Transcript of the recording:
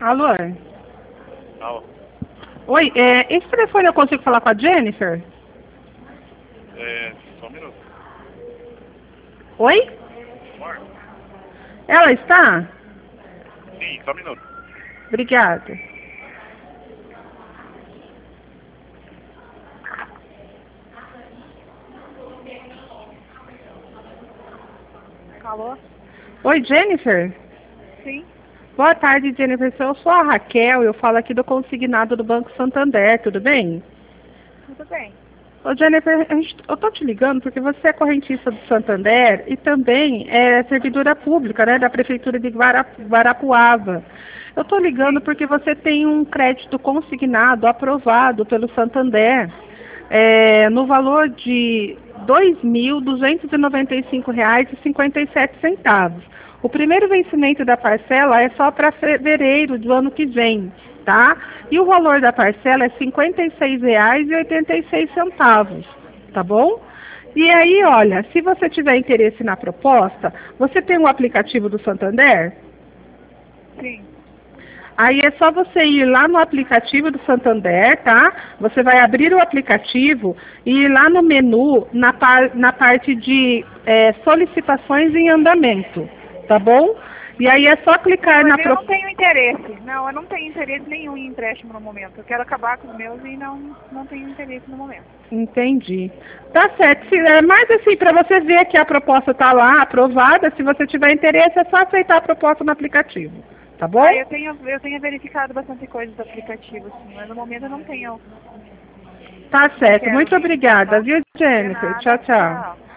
Alô? Alô? Oi, esse telefone eu consigo falar com a Jennifer? Só um minuto. Oi? Amor? Ela está? Sim, só um minuto. Obrigada. Alô? Oi, Jennifer? Sim? Boa tarde, Jennifer. Eu sou a Raquel, eu falo aqui do consignado do Banco Santander, tudo bem? Tudo bem. Ô, Jennifer, eu tô te ligando porque você é correntista do Santander e também é servidora pública, né, da Prefeitura de Guarapuava. Eu tô ligando porque você tem um crédito consignado aprovado pelo Santander no valor de R$ 2.295,57. O primeiro vencimento da parcela é só para fevereiro do ano que vem, tá? E o valor da parcela é R$ 56,86, tá bom? E aí, olha, se você tiver interesse na proposta, você tem o aplicativo do Santander? Sim. Aí é só você ir lá no aplicativo do Santander, tá? Você vai abrir o aplicativo e ir lá no menu, na parte de solicitações em andamento, tá bom? E aí é só clicar Mas na... eu não tenho interesse. Não, eu não tenho interesse nenhum em empréstimo no momento. Eu quero acabar com os meus e não tenho interesse no momento. Entendi. Tá certo. Mas assim, para você ver que a proposta tá lá, aprovada, se você tiver interesse, é só aceitar a proposta no aplicativo. Tá bom? Ah, eu tenho verificado bastante coisa do aplicativo, sim, mas no momento eu não tenho. Tá certo. Quero Muito mesmo, obrigada, tá? viu, De Jennifer? nada. Tchau, tchau. Tchau.